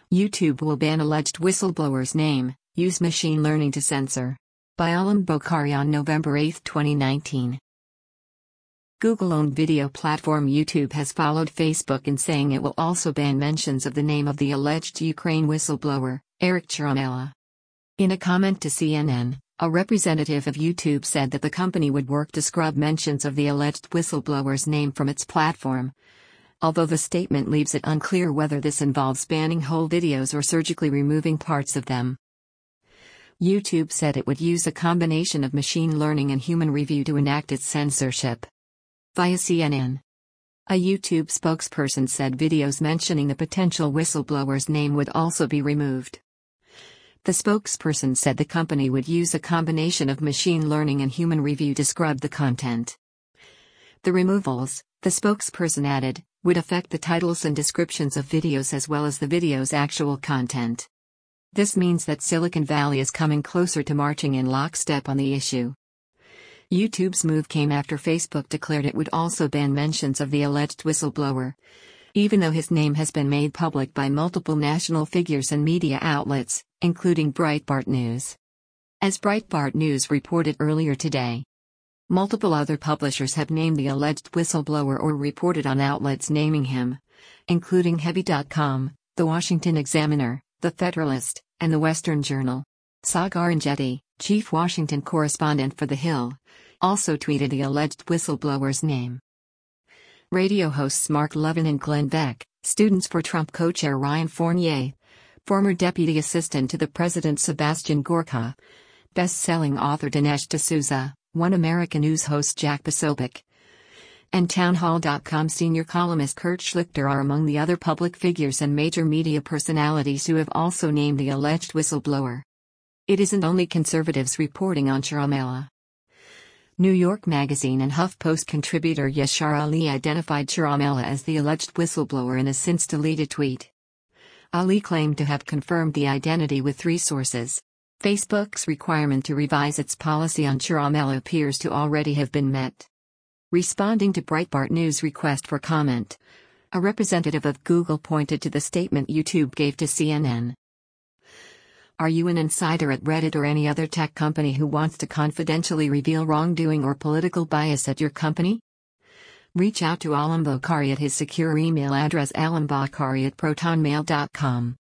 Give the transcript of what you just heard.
YouTube will ban alleged whistleblower's name, use machine learning to censor. By Alam Bokhari on November 8, 2019. Google-owned video platform YouTube has followed Facebook in saying it will also ban mentions of the name of the alleged Ukraine whistleblower, Eric Ciaramella. In a comment to CNN, a representative of YouTube said that the company would work to scrub mentions of the alleged whistleblower's name from its platform, although the statement leaves it unclear whether this involves banning whole videos or surgically removing parts of them. YouTube said it would use a combination of machine learning and human review to enact its censorship. Via CNN. A YouTube spokesperson said videos mentioning the potential whistleblower's name would also be removed. The spokesperson said the company would use a combination of machine learning and human review to scrub the content. The removals, the spokesperson added, would affect the titles and descriptions of videos as well as the video's actual content. This means that Silicon Valley is coming closer to marching in lockstep on the issue. YouTube's move came after Facebook declared it would also ban mentions of the alleged whistleblower, even though his name has been made public by multiple national figures and media outlets, including Breitbart News. As Breitbart News reported earlier today, multiple other publishers have named the alleged whistleblower or reported on outlets naming him, including Heavy.com, The Washington Examiner, The Federalist, and The Western Journal. Sagar Enjeti, chief Washington correspondent for The Hill, also tweeted the alleged whistleblower's name. Radio hosts Mark Levin and Glenn Beck, students for Trump co-chair Ryan Fournier, former deputy assistant to the president Sebastian Gorka, best-selling author Dinesh D'Souza, One American News host Jack Posobiec, and Townhall.com senior columnist Kurt Schlichter are among the other public figures and major media personalities who have also named the alleged whistleblower. It isn't only conservatives reporting on Ciaramella. New York Magazine and HuffPost contributor Yashar Ali identified Ciaramella as the alleged whistleblower in a since-deleted tweet. Ali claimed to have confirmed the identity with 3 sources. Facebook's requirement to revise its policy on Ciaramella appears to already have been met. Responding to Breitbart News' request for comment, a representative of Google pointed to the statement YouTube gave to CNN. Are you an insider at Reddit or any other tech company who wants to confidentially reveal wrongdoing or political bias at your company? Reach out to Alam Bokhari at his secure email address alambokhari@protonmail.com.